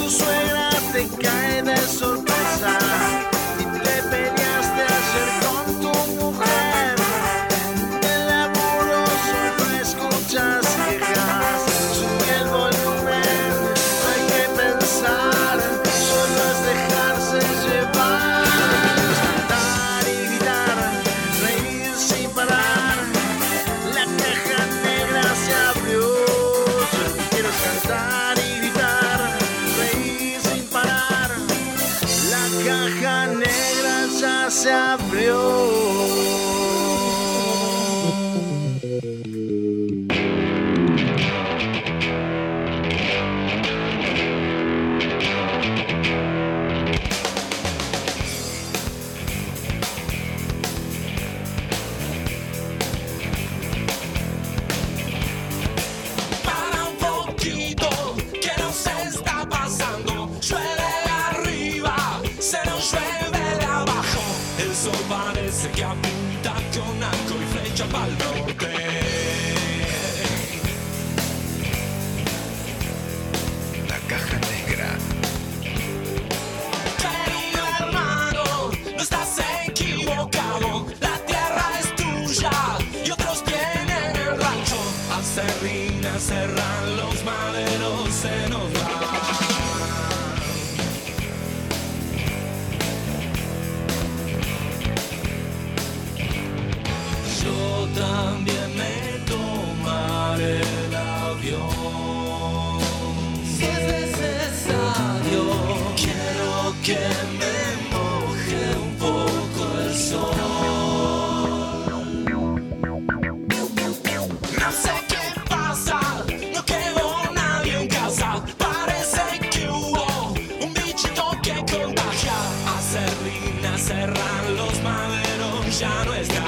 tu suegra te cae de sorpresa y te peleaste ayer con tu mujer. El laburo solo escuchas quejas, sube el volumen, no hay que pensar, solo es dejarse llevar. Cantar y gritar, reír sin parar, la caja negra se abrió. Yo lo que quiero es cantar y gritar, reír sin parar, la caja negra ya se abrió. Para un poquito, que no se está pasando. Llueve arriba, se nos llueve de abajo. El sol parece que apunta con arco y flecha para el norte. La caja negra. Querido hermano, no estás equivocado. La tierra es tuya y otros tienen el rancho. Acerrín, cerran los maderos, se nos van. Yo también me tomaré el avión. Si es necesario, quiero que me moje un poco el sol. No sé qué pasa, no quedó nadie en casa. Parece que hubo un bichito que contagia. Acerrín, cerran los maderos, ya no está.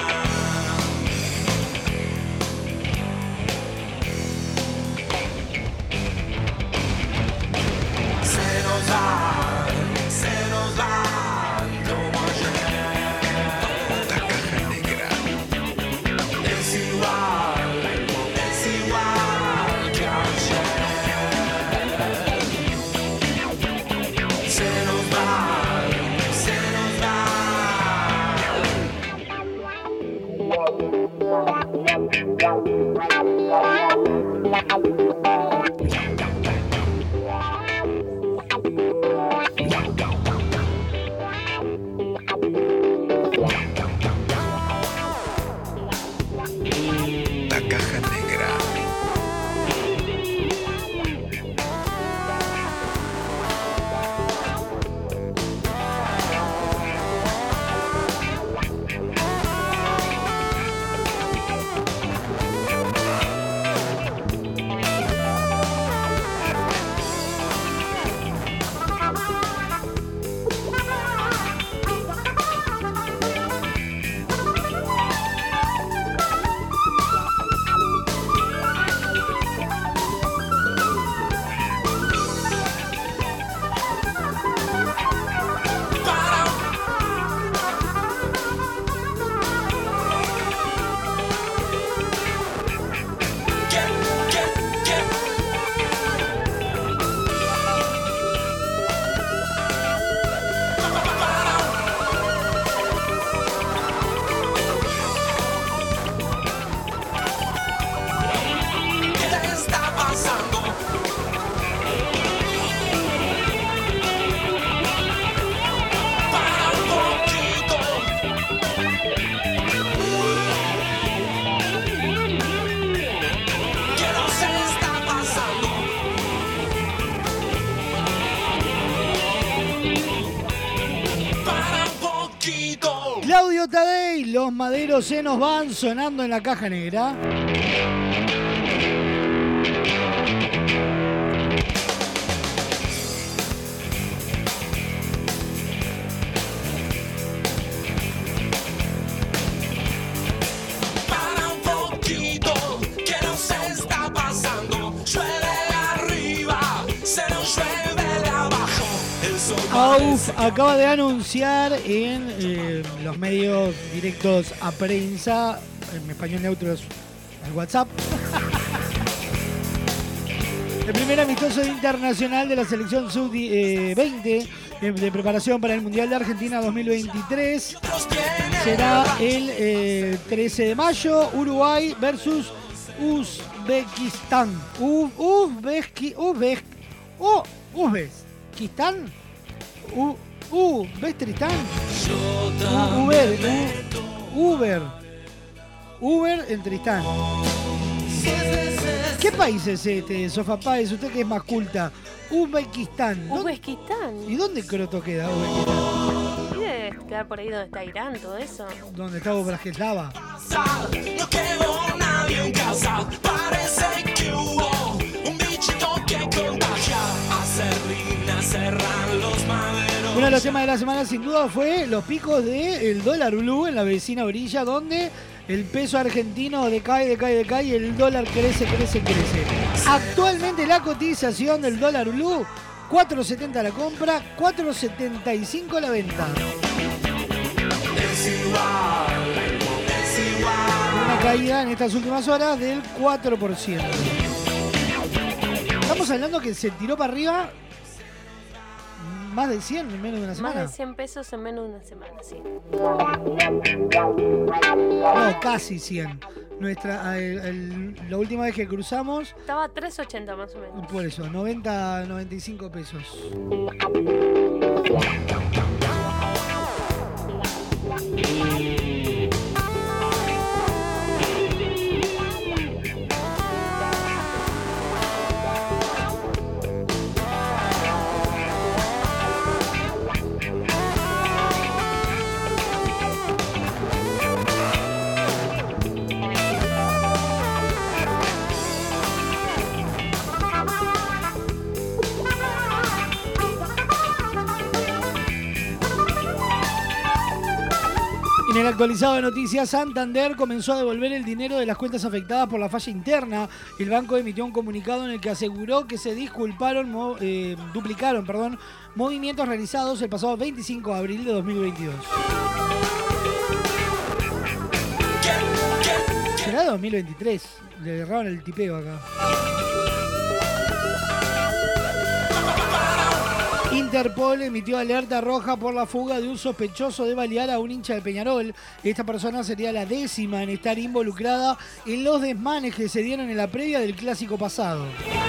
Se nos van como ayer. La caja negra. Es igual que ayer. Se nos van. La caja negra. Claudio Tadei, los maderos se nos van sonando en la caja negra. Para un poquito, que no se está pasando. Llueve arriba, se nos llueve de abajo. El sol AUF acaba de anunciar en los medios directos a prensa, en español neutro es el WhatsApp, El primer amistoso internacional de la selección sub-20 de preparación para el Mundial de Argentina 2023 será el 13 de mayo, Uruguay versus Uzbekistán. ¿Uzbekistán? ¿Uzbekistán? Uber en Tristán. ¿Qué país es este, Sofá Páez? Usted que es más culta. Uzbekistán. Uzbekistán. ¿Y dónde croto queda Uzbekistán? Debe quedar por ahí donde está Irán, todo eso. ¿Dónde está Bratislava? No quedó nadie en casa. Parece que hubo un bichito que contagia. Acerrín, cerran los maderos. Uno de los temas de la semana sin duda fue los picos del dólar blue en la vecina orilla, donde el peso argentino decae y el dólar crece. Actualmente la cotización del dólar blue, 4.70 la compra, 4.75 la venta. Una caída en estas últimas horas del 4%. Estamos hablando que se tiró para arriba más de 100 en menos de una semana. Más de 100 pesos en menos de una semana, sí. No, casi 100. La última vez que cruzamos, Estaba a 3.80 más o menos. por eso, 95 pesos. En el actualizado de noticias, Santander comenzó a devolver el dinero de las cuentas afectadas por la falla interna. El banco emitió un comunicado en el que aseguró que se duplicaron movimientos realizados el pasado 25 de abril de 2022. Será de 2023. Le erraron el tipeo acá. Interpol emitió alerta roja por la fuga de un sospechoso de balear a un hincha de Peñarol. Esta persona sería la 10ª en estar involucrada en los desmanes que se dieron en la previa del clásico pasado.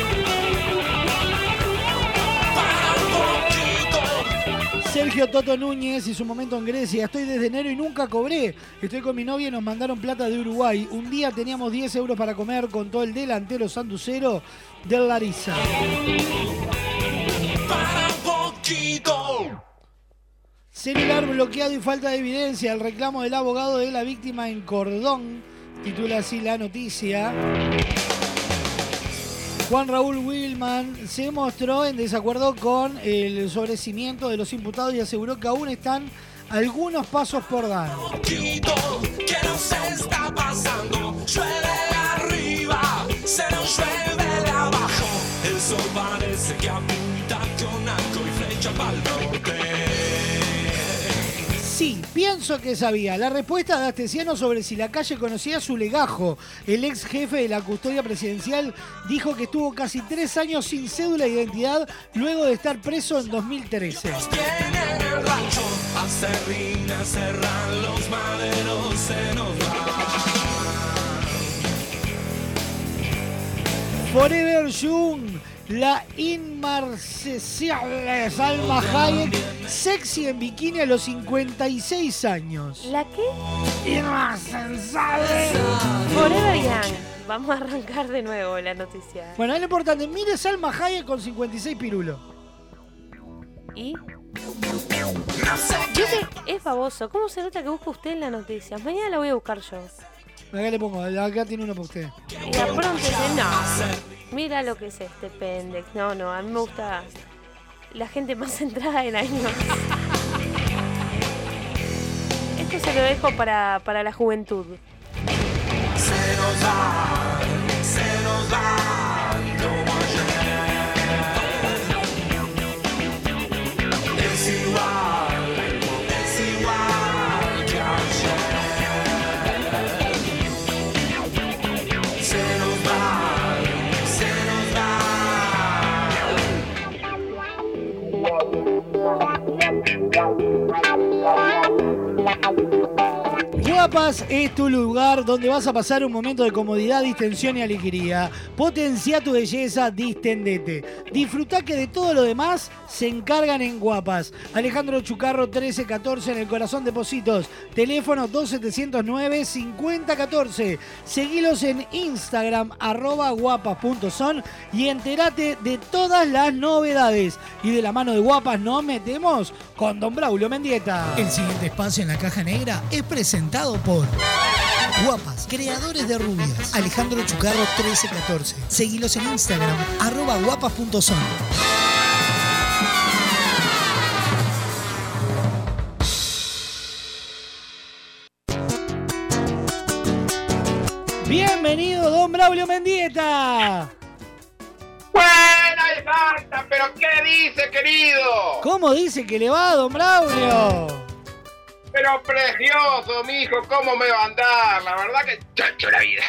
Sergio Toto Núñez y su momento en Grecia. Estoy desde enero y nunca cobré. Estoy con mi novia y nos mandaron plata de Uruguay. Un día teníamos 10 euros para comer, contó el delantero sanducero del Larissa. Celular bloqueado y falta de evidencia. El reclamo del abogado de la víctima en Cordón. Titula así la noticia. Juan Raúl Wilman se mostró en desacuerdo con el sobrecimiento de los imputados y aseguró que aún están algunos pasos por dar. Que no se está pasando. Llueve arriba, se nos llueve de abajo. El sol parece que apunta con arco y flecha pa'l norte. Sí, pienso que sabía. La respuesta de Astesiano sobre si la calle conocía su legajo. El ex jefe de la custodia presidencial dijo que estuvo casi 3 años sin cédula de identidad luego de estar preso en 2013. Tienen el rancho, acerrín, cerran los maderos, se nos va. Forever Young, la inmarcesible Salma Hayek, sexy en bikini a los 56 años. ¿La qué? Inmarcesible. Forever Young. Vamos a arrancar de nuevo la noticia. Bueno, es lo importante. Mire Salma Hayek con 56 pirulos. ¿Y? Es baboso. ¿Cómo se nota que busca usted en las noticias? Mañana la voy a buscar yo. Acá le pongo, acá tiene uno para usted. Y apróntese, no. Mira lo que es este pendex. No, a mí me gusta la gente más centrada en años. Esto se lo dejo para la juventud. Se nos va, como ayer. Es igual que ayer. Se nos va, Guapas es tu lugar donde vas a pasar un momento de comodidad, distensión y alegría. Potencia tu belleza, distendete. Disfrutá que de todo lo demás se encargan en Guapas. Alejandro Chucarro 1314 en el corazón de Positos. Teléfono 2709-5014. Seguilos en Instagram @guapas.son y entérate de todas las novedades. Y de la mano de Guapas nos metemos con Don Braulio Mendieta. El siguiente espacio en la caja negra es presentado por Guapas, creadores de rubias. Alejandro Chucarro 1314. Seguilos en Instagram @guapas.son. Bienvenido, Don Braulio Mendieta. Buena Santa, pero ¿qué dice, querido? ¿Cómo dice que le va, Don Braulio? Pero precioso, mijo, ¿cómo me va a andar? La verdad que chacho la vida.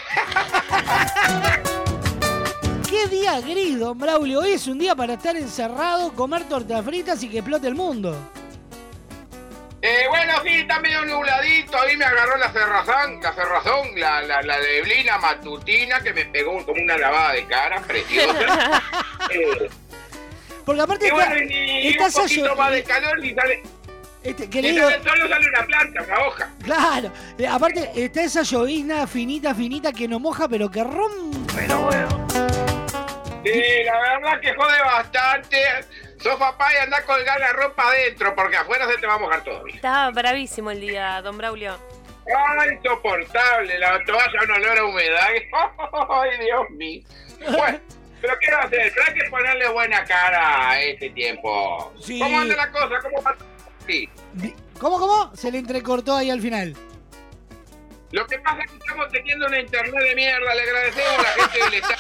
¿Qué día gris, Don Braulio? Hoy es un día para estar encerrado, comer tortas fritas y que explote el mundo. Bueno, sí, está medio nubladito. A mí me agarró la cerrazón, la neblina matutina que me pegó como una lavada de cara, preciosa. Porque aparte y un poquito más de calor y sale... querido, solo sale una planta, una hoja. Claro, aparte está esa llovizna finita que no moja, pero que rompe. Pero bueno. Sí, la verdad que jode bastante. Sos papá y andá a colgar la ropa adentro, porque afuera se te va a mojar todo. Estaba bravísimo el día, Don Braulio. Ay, insoportable, la toalla un olor a humedad. Ay, Dios mío. Bueno, pero ¿qué va a hacer? Pero hay que ponerle buena cara a este tiempo. Sí. ¿Cómo anda la cosa? ¿Cómo va? Sí. ¿Cómo? Se le entrecortó ahí al final. Lo que pasa es que estamos teniendo una internet de mierda. Le agradecemos a la gente que le está...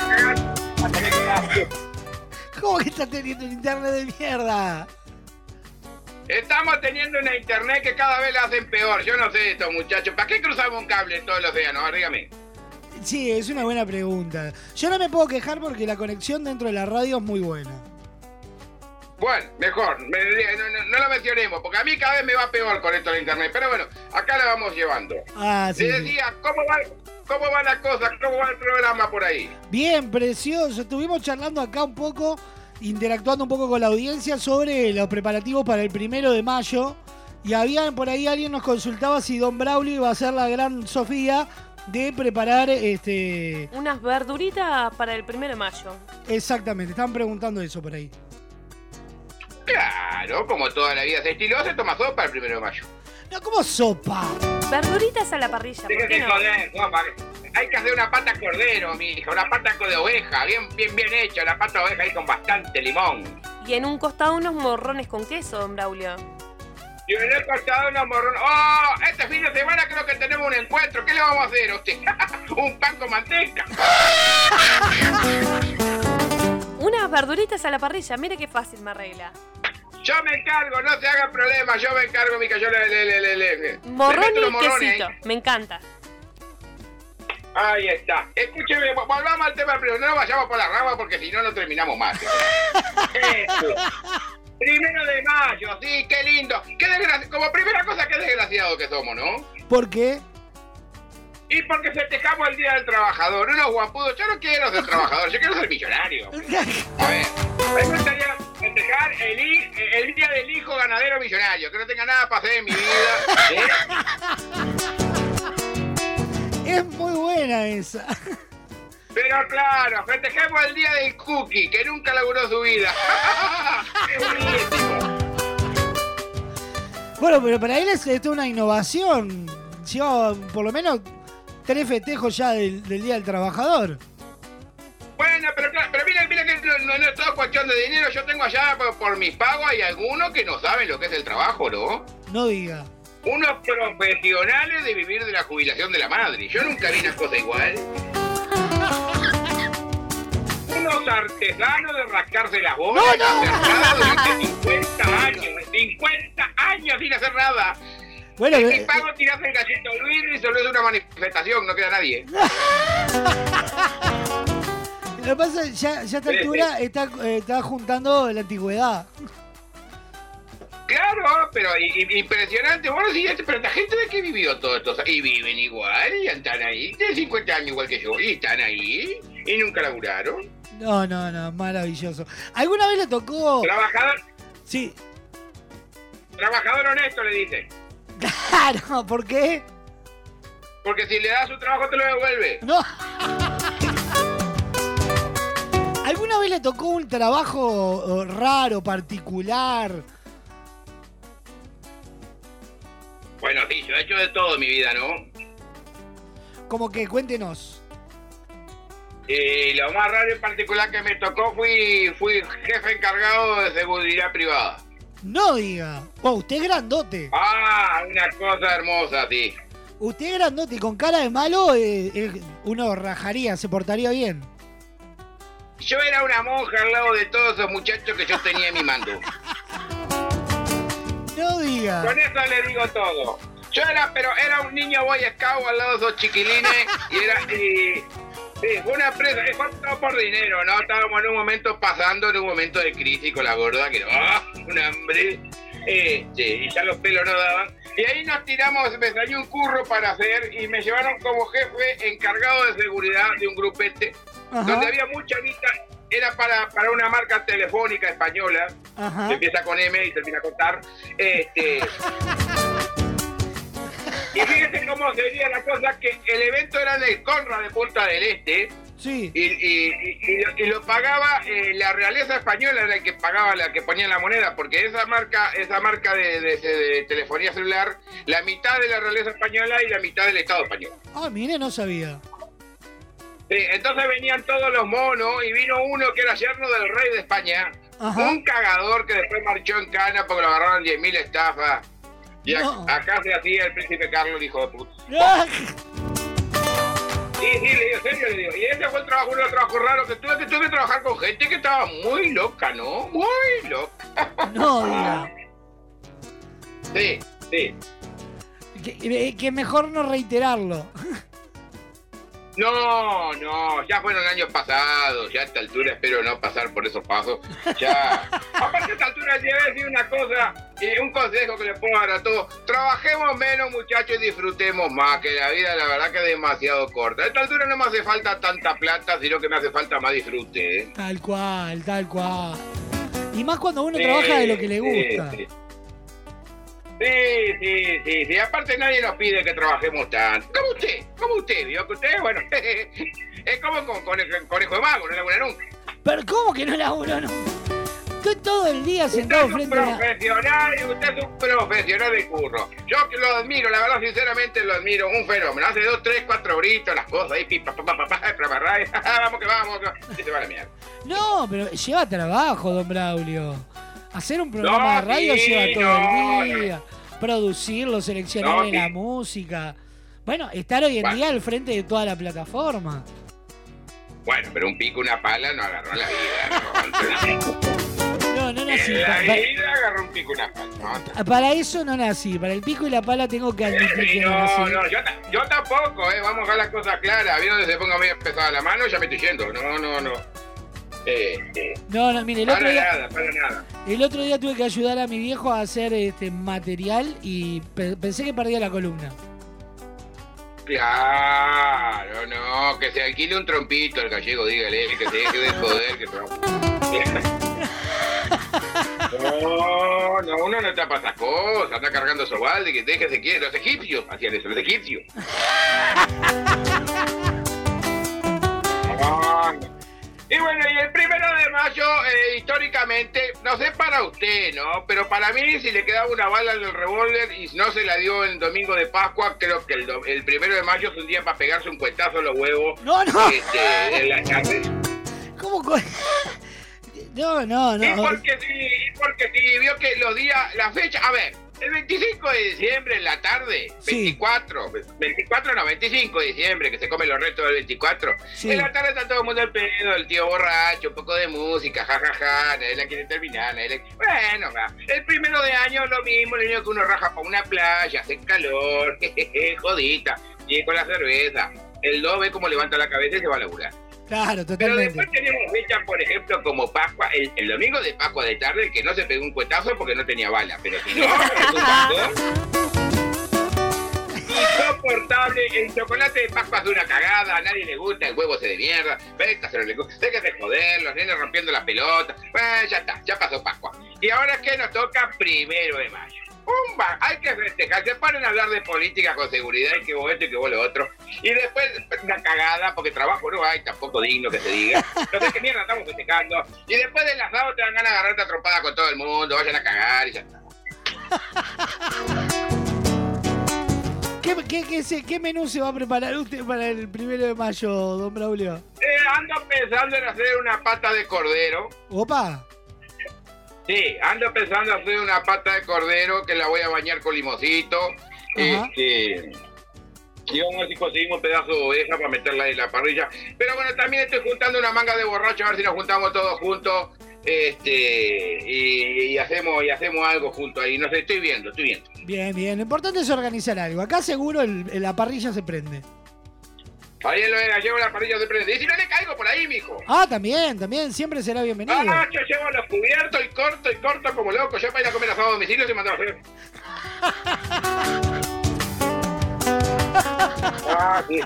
¿Cómo que está teniendo un internet de mierda? Estamos teniendo una internet que cada vez la hacen peor. Yo no sé esto, muchachos. ¿Para qué cruzamos un cable en todo el océano? Dígame. Sí, es una buena pregunta. Yo no me puedo quejar porque la conexión dentro de la radio es muy buena. Bueno, mejor. No lo mencionemos, porque a mí cada vez me va peor con esto de internet. Pero bueno, acá la vamos llevando. Ah, sí. Le decía, ¿cómo va la cosa? ¿Cómo va el programa por ahí? Bien, precioso. Estuvimos charlando acá un poco, interactuando un poco con la audiencia sobre los preparativos para el 1 de mayo. Y por ahí alguien nos consultaba si Don Braulio iba a ser la gran Sofía de preparar unas verduritas para el 1 de mayo. Exactamente, estaban preguntando eso por ahí. Claro, como toda la vida se estiló, se toma sopa el 1 de mayo. No, ¿cómo sopa? Verduritas a la parrilla, ¿por qué no? Joder, sopa. Hay que hacer una pata cordero, mi hija, una pata de oveja, bien hecha, una pata de oveja ahí con bastante limón. Y en un costado unos morrones con queso, Don Braulio. Y en el costado unos morrones. ¡Oh! Este fin de semana creo que tenemos un encuentro. ¿Qué le vamos a hacer a usted? Un pan con manteca. Unas verduritas a la parrilla, mire qué fácil me arregla. Yo me encargo, no se haga problema, yo me encargo, mica, yo le morrón meto los y morrones quesito, ahí. me encanta. Ahí está. Escúcheme, volvamos al tema primero, no nos vayamos por la rama porque si no, no terminamos más. Eso. 1 de mayo, sí, qué lindo. Qué como primera cosa, qué desgraciado que somos, ¿no? ¿Por qué? Y porque festejamos el Día del Trabajador, unos guapudos. Yo no quiero ser trabajador, yo quiero ser millonario. A ver, a mí me gustaría festejar el Día del Hijo Ganadero Millonario, que no tenga nada para hacer en mi vida. Es muy buena esa. Pero claro, festejemos el Día del Cookie, que nunca laburó su vida. ¡Qué buenísimo! Bueno, pero para él es una innovación. Lleva por lo menos 3 festejos ya del Día del Trabajador. Bueno, pero mira que no es todo cuestión de dinero. Yo tengo allá por mis pagos, hay algunos que no saben lo que es el trabajo, ¿no? No diga. Unos profesionales de vivir de la jubilación de la madre. Yo nunca vi una cosa igual. Unos artesanos de rascarse las bolas ¡No! durante 50 años. 50 años sin hacer nada. Bueno, y pago tirás el gallito Luis y solo es una manifestación, no queda nadie. Lo que pasa es que ya a esta altura está juntando la antigüedad. Claro, pero impresionante. Bueno, sí, pero la gente de que vivió todo esto, y viven igual, y están ahí, tienen 50 años igual que yo, y están ahí, y nunca laburaron. No, maravilloso. ¿Alguna vez le tocó...? Trabajador, Sí. trabajador honesto, le dicen. Claro, ¿por qué? Porque si le das su trabajo te lo devuelve. No. ¿Alguna vez le tocó un trabajo raro, particular? Bueno, sí, yo he hecho de todo en mi vida, ¿no? Como que cuéntenos. Y lo más raro en particular que me tocó fui jefe encargado de seguridad privada. No diga. Oh, usted es grandote. Ah, una cosa hermosa, sí. Usted es grandote y con cara de malo uno rajaría, se portaría bien. Yo era una monja al lado de todos esos muchachos que yo tenía en mi mando. No diga. Con eso le digo todo. Yo era un niño boy scout al lado de esos chiquilines y fue una empresa, fue todo por dinero, ¿no? Estábamos en un momento en un momento de crisis con la gorda, que un hambre, y ya los pelos no daban. Y ahí nos tiramos, me salió un curro para hacer y me llevaron como jefe encargado de seguridad de un grupete, donde había mucha guita. Era para una marca telefónica española, que empieza con M y termina con TAR. Y fíjense cómo sería la cosa, que el evento era en el Conrad de Punta del Este. Sí. Y lo pagaba la realeza española, era el que pagaba, la que ponía la moneda, porque esa marca de telefonía celular, la mitad de la realeza española y la mitad del Estado español. Ah, mire, no sabía. Sí, entonces venían todos los monos y vino uno que era yerno del rey de España, un cagador que después marchó en cana porque lo agarraron 10.000 estafas. Y acá se hacía el príncipe Carlos, el hijo de puta. Sí, le digo, serio, le digo. Y ese fue uno de los trabajos raros que tuve que trabajar con gente que estaba muy loca, ¿no? Muy loca. No, diga. Sí. Que mejor no reiterarlo. No, ya fueron años pasados, ya a esta altura espero no pasar por esos pasos, ya. Aparte a esta altura le voy a decir una cosa, y un consejo que le puedo dar a todos: trabajemos menos, muchachos, y disfrutemos más, que la vida la verdad que es demasiado corta. A esta altura no me hace falta tanta plata, sino que me hace falta más disfrute, ¿eh? Tal cual. Y más cuando uno trabaja de lo que le gusta. Sí, aparte nadie nos pide que trabajemos tanto. Como usted, vio que usted, bueno, es como con el conejo de mago, no labura nunca. Pero ¿cómo que no labura nunca? Estoy todo el día sentado frente a Usted es un profesional de curro. Yo lo admiro, la verdad, sinceramente lo admiro, un fenómeno. Hace 2, 3, 4 horitas, las cosas ahí, vamos que vamos, y se va a la mierda. No, pero lleva trabajo, don Braulio. Hacer un programa de radio lleva todo el día. Producirlo, seleccionar la música. Bueno, estar hoy en día al frente de toda la plataforma. Bueno, pero un pico, una pala no agarró la vida, ¿no? No nací. En la vida agarró un pico, una pala, ¿no? Para eso no nací. Para el pico y la pala tengo que admitir que no nací. Yo tampoco, vamos a dejar las cosas claras. ¿Vieron donde se ponga muy pesada la mano? Ya me estoy yendo. No. No, mire, para nada. El otro día tuve que ayudar a mi viejo a hacer material y pensé que perdía la columna. Claro, no, que se alquile un trompito el gallego, dígale, que se deje de joder, que No, uno no tapa esas cosas, anda cargando esos baldes, que déjese quieto. Los egipcios hacían eso, los egipcios. Y bueno, y el 1 de mayo, históricamente, no sé para usted, ¿no? Pero para mí, si le quedaba una bala en el revólver y no se la dio el domingo de Pascua, creo que el 1 de mayo es un día para pegarse un cuetazo en los huevos. No. En la tarde. ¿Cómo? No. Y porque sí, vio que los días, la fecha, a ver, el 25 de diciembre en la tarde, 25 de diciembre, que se comen los restos del 24, en la tarde está todo el mundo al pedo, el tío borracho, un poco de música, jajaja, nadie la quiere terminar, Bueno, el 1 de año lo mismo, lo único que uno raja para una playa, hace calor, jodita, y con la cerveza. El 2 ve cómo levanta la cabeza y se va a laburar. Claro, Pero totalmente. después tenemos fechas, por ejemplo, como Pascua, el domingo de Pascua de tarde, el que no se pegó un cuetazo porque no tenía bala, pero si no, es un bastón. Insoportable, el chocolate de Pascua es de una cagada, a nadie le gusta, el huevo se de mierda, no le gusta, déjate de joder, los nenes rompiendo las pelotas, bueno, ya está, ya pasó Pascua. Y ahora es que nos toca 1 de mayo. Hay que festejar, se ponen a hablar de política con seguridad y que vos esto y que vos lo otro. Y después una cagada, porque trabajo no hay, tampoco digno que se diga. Entonces, ¿qué mierda estamos festejando? Y después del asado te dan ganas de agarrarte a trompada con todo el mundo, vayan a cagar y ya está. ¿Qué menú se va a preparar usted para el 1 de mayo, don Braulio? Ando pensando en hacer una pata de cordero. Opa. Sí, ando pensando en hacer una pata de cordero que la voy a bañar con limoncito. Y vamos a ver si conseguimos un pedazo de oveja para meterla en la parrilla. Pero bueno, también estoy juntando una manga de borracho a ver si nos juntamos todos juntos. Y hacemos algo juntos ahí. No sé, estoy viendo. Bien, lo importante es organizar algo. Acá seguro la parrilla se prende. Ahí en lo de Gallego la parrilla se prende. Y si no le caigo por ahí, mijo. Ah, también, siempre será bienvenido. Yo llevo los cubiertos y corto como loco. Yo para ir a comer asado a domicilio se mandó a hacer. Sí.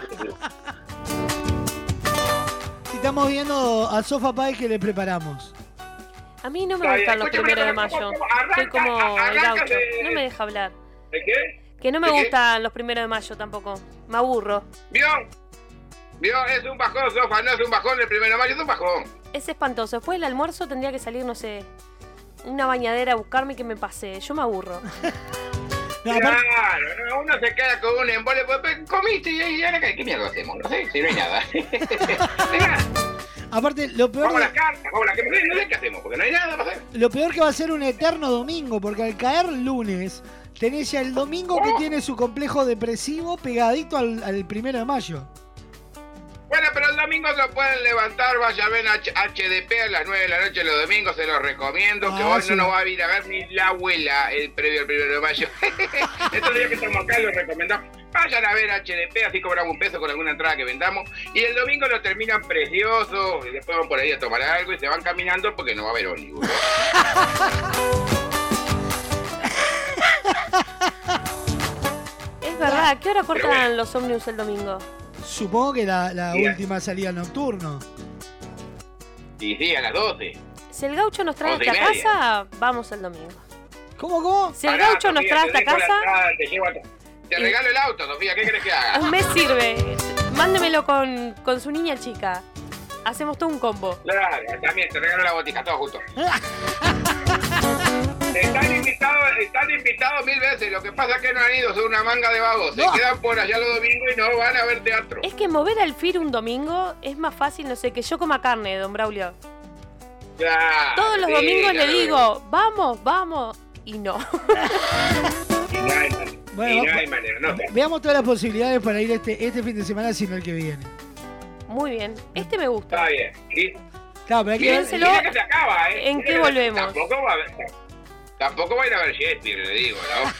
Si estamos viendo a Sofa Pie, ¿qué le preparamos? A mí no me gustan los 1 de mayo. Soy como el gaucho. No me deja hablar. ¿De qué? Que no me gustan los 1 de mayo tampoco. Me aburro. ¿Vio? Es un bajón, Sofa, no es un bajón el 1 de mayo, es un bajón. Es espantoso. Después del almuerzo tendría que salir, no sé, una bañadera a buscarme y que me pase. Yo me aburro. No, claro, uno se queda con un embole, pues comiste y ahora ¿qué mierda hacemos? No sé, si no hay nada. Aparte, lo peor. Vamos a las cartas, no sé qué hacemos, porque no hay nada para hacer. Lo peor que va a ser un eterno domingo, porque al caer lunes, tenés ya el domingo que tiene su complejo depresivo pegadito al 1 de mayo. Bueno, pero el domingo se lo pueden levantar, vaya a ver HDP a las 9 de la noche los domingos, se los recomiendo, que hoy no nos va a ir a ver ni la abuela el previo al 1 de mayo. Estos días que estamos acá los recomendamos. Vayan a ver HDP, así cobramos $1 con alguna entrada que vendamos. Y el domingo lo terminan precioso, y después van por ahí a tomar algo y se van caminando porque no va a haber ómnibus. Es verdad, ¿a qué hora cortan los ómnibus el domingo? Supongo que la última salida nocturno. Y sí, a las 12. Si el gaucho nos trae hasta casa, vamos el domingo. ¿Cómo? Si el gaucho nos trae hasta casa... Te regalo el auto, Sofía, ¿qué querés que haga? Un mes sirve. Mándemelo con su niña chica. Hacemos todo un combo. Claro, también te regalo la botija, todo junto. Están invitados 1000 veces. Lo que pasa es que no han ido, son una manga de vagos. Se quedan por allá los domingos y no van a ver teatro. Es que mover al FIR un domingo es más fácil, no sé, que yo coma carne, don Braulio. Claro, todos los domingos le digo, vamos, y no. Y no hay manera. Bueno, no hay manera, no sé. Veamos todas las posibilidades para ir este fin de semana, sino el que viene. Muy bien, este me gusta. Está bien. ¿Sí? Claro, pero hay que Piénselo. Mira que se acaba, ¿eh? ¿En qué volvemos? Tampoco va a ir a ver Shakespeare, le digo, ¿no?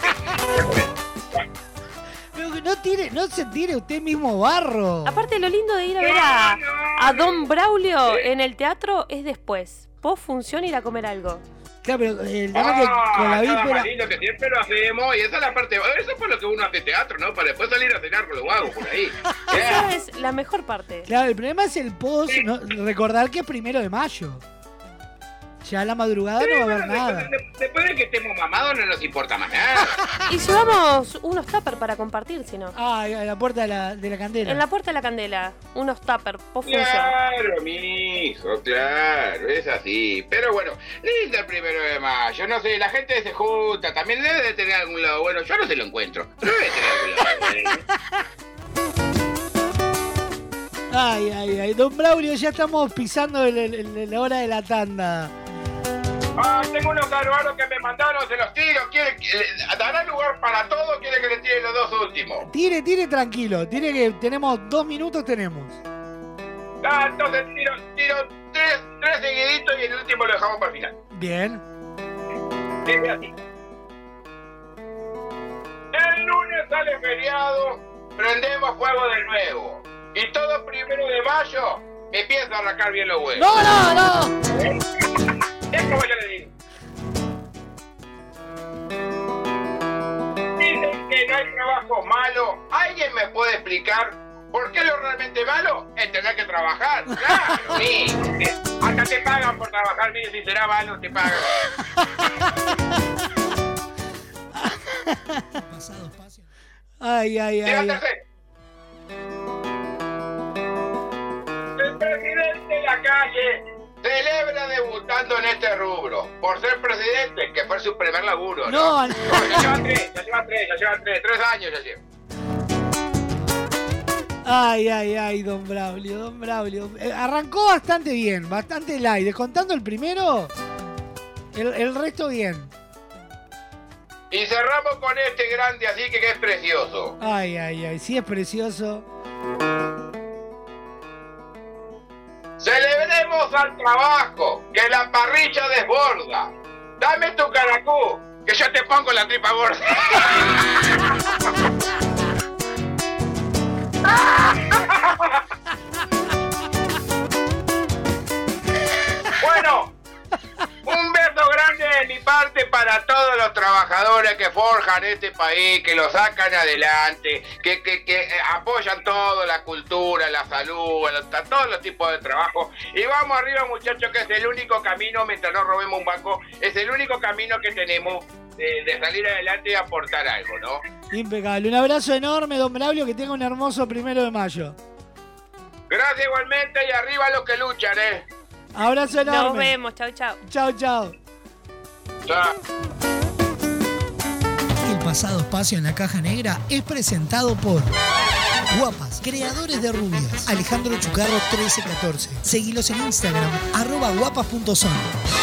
Pero que no se tire usted mismo barro. Aparte, lo lindo de ir a ver a don Braulio en el teatro es después. Post función ir a comer algo. Claro, pero el tema que con la víspera... Más lindo que siempre lo hacemos, y esa es la parte... Eso es por lo que uno hace teatro, ¿no? Para después salir a cenar con los vagos por ahí. Esa es la mejor parte. Claro, el problema es el post, ¿no? Recordar que es 1 de mayo. Ya a la madrugada no va a haber nada. Después de que estemos mamados no nos importa más nada. Y llevamos unos tuppers para compartir, si no. Ah, a la puerta de la candela. En la puerta de la candela, unos tuppers, post función. Claro, mijo, claro, es así. Pero bueno, lindo el 1 de mayo, no sé, la gente se junta, también debe de tener algún lado bueno. Yo no se lo encuentro, no debe tener algún lado bueno. Ay, don Braulio, ya estamos pisando la hora de la tanda. Tengo unos carbanos que me mandaron, se los tiro. ¿Dará lugar para todo o quiere que le tire los dos últimos? Tire tranquilo. Tire que tenemos 2 minutos, tenemos. Entonces tiro tres seguiditos y el último lo dejamos para el final. Bien. Dice así. El lunes sale feriado, prendemos fuego de nuevo. Y todo 1 de mayo me empiezo a arrancar bien los huevos. No. Es como yo le digo. Dicen que no hay trabajo malo. ¿Alguien me puede explicar por qué lo realmente malo es tener que trabajar? Claro, sí. Hasta te pagan por trabajar, mire, si será malo, te pagan. Ay. Levántate. El presidente de la calle celebra debutando en este rubro. Por ser presidente, que fue su primer laburo. No. Ya lleva tres años ya lleva. Ay, don Braulio. Arrancó bastante bien, bastante light. Descontando el primero, el resto bien. Y cerramos con este grande, así que es precioso. Ay, sí es precioso. Celebremos al trabajo, que la parrilla desborda. Dame tu caracú, que yo te pongo la tripa gorda. Bueno, un beso grande de mi parte para todos los trabajadores que forjan este país, que lo sacan adelante, que apoyan todo, la cultura, la salud, todos los tipos de trabajo. Y vamos arriba, muchachos, que es el único camino, mientras no robemos un banco, es el único camino que tenemos de salir adelante y aportar algo, ¿no? Impecable. Un abrazo enorme, don Braulio, que tenga un hermoso 1 de mayo. Gracias igualmente y arriba los que luchan, ¿eh? Abrazo enorme. Nos vemos, chau. Chau. Chao. El pasado espacio en la caja negra es presentado por Guapas, creadores de rubias. Alejandro Chucarro 1314. Seguilos en Instagram, @guapas.son.